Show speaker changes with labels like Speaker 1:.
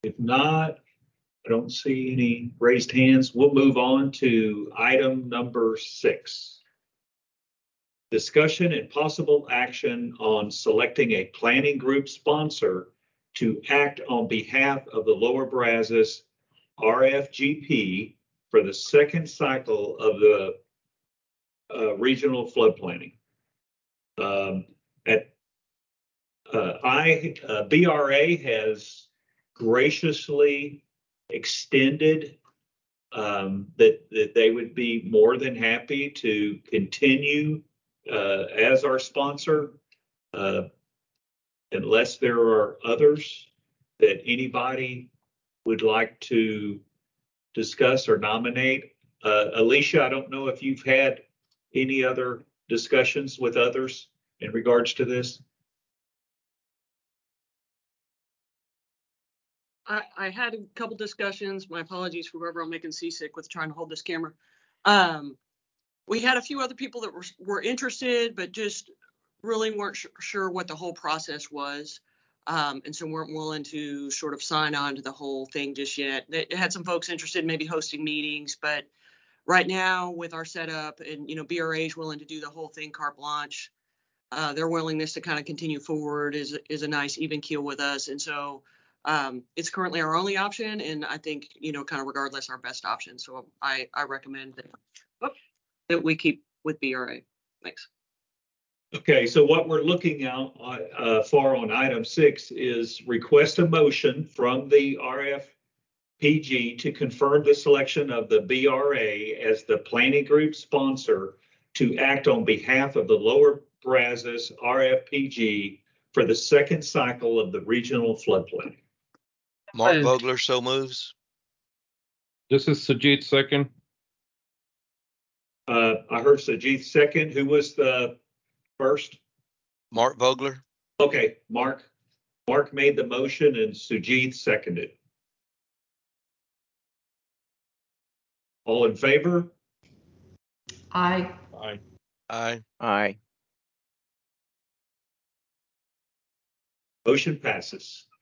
Speaker 1: If not, I don't see any raised hands. We'll move on to item number 6. Discussion and possible action on selecting a planning group sponsor to act on behalf of the Lower Brazos RFGP for the second cycle of the regional flood planning. BRA has graciously extended that they would be more than happy to continue as our sponsor, unless there are others that anybody would like to discuss or nominate. Alicia, I don't know if you've had any other discussions with others in regards to this.
Speaker 2: I had a couple discussions. My apologies for whoever I'm making seasick with trying to hold this camera. We had a few other people that were interested, but just really weren't sure what the whole process was. And so weren't willing to sort of sign on to the whole thing just yet. They had some folks interested in maybe hosting meetings, but right now with our setup and, BRA is willing to do the whole thing carte blanche. Their willingness to kind of continue forward is a nice even keel with us. And so it's currently our only option, and I think, kind of regardless, our best option. So I recommend that we keep with BRA. Thanks.
Speaker 1: Okay, so what we're looking out for on item 6 is request a motion from the RFPG to confirm the selection of the BRA as the planning group sponsor to act on behalf of the Lower Brazos RFPG for the second cycle of the regional flood planning.
Speaker 3: Mark Vogler so moves.
Speaker 4: This is Sajid second.
Speaker 1: I heard Sajid second. Who was the first?
Speaker 3: Mark Vogler.
Speaker 1: Okay, Mark made the motion and Sajid seconded. All in favor?
Speaker 5: Aye.
Speaker 4: Aye.
Speaker 3: Aye.
Speaker 6: Aye.
Speaker 1: Motion passes.